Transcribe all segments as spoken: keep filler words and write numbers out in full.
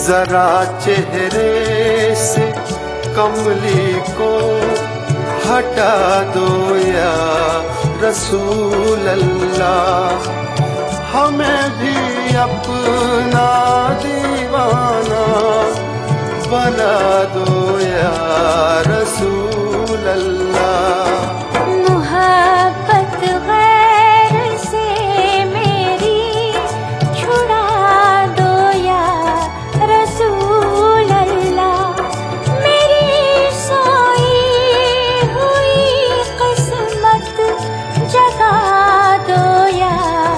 जरा चेहरे से कमली को हटा दो या रसूल अल्लाह। हमें भी अपना दीवाना बना दो या रसूल अल्लाह। मोहब्बत गैर से मेरी छुड़ा दो या रसूल अल्लाह। मेरी सोई हुई किस्मत जगा दो या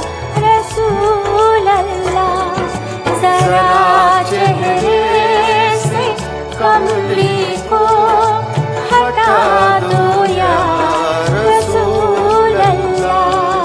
रसूल अल्लाह। जरा चेहरे से कमली को हटा दो या रसूल अल्लाह।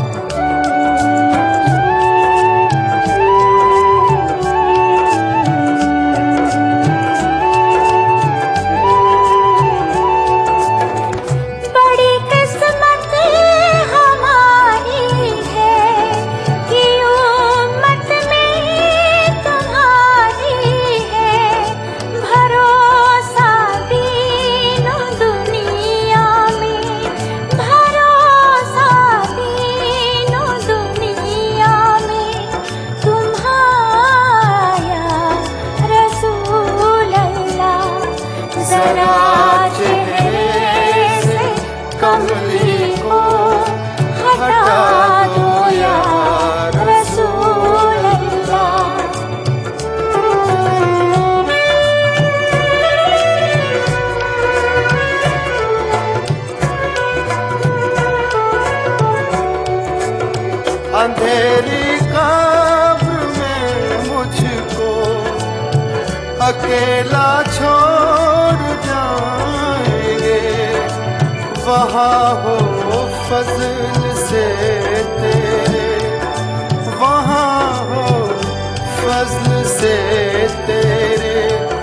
बड़ी किस्मत हमारी है कि उम्मत में तुम्हारी है। भरोसा दीनो दुनिया में, भरोसा दीनो दुनिया में तुम्हारा रसूल अल्लाह। जरा चेहरे से कमली को हटा दो या रसूल अल्लाह। अंधेरी कब्र में मुझको अकेला छोड़ जाएंगे। वहाँ हो फजल से तेरे, वहाँ हो फजल से तेरे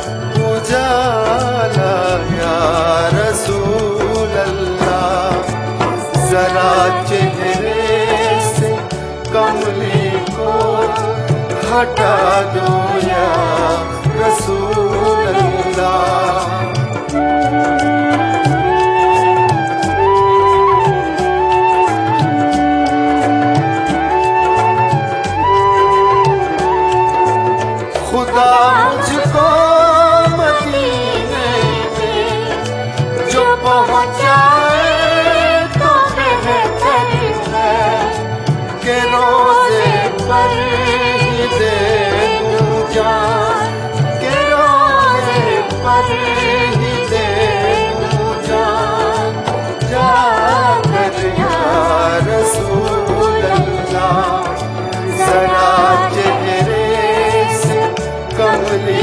उजाला या रसूल अल्लाह। जरा चेहरे से कमली को हटा दो या रसूल अल्लाह। खुदा मुझको मदीने में जो पहुँचाए तो बेहतर है कि रोज़े पर ही दे दूं जान, कि रोज़े पर ही दे दूं जान। जाकर या रसूल अल्लाह। जरा चेहरे से कमली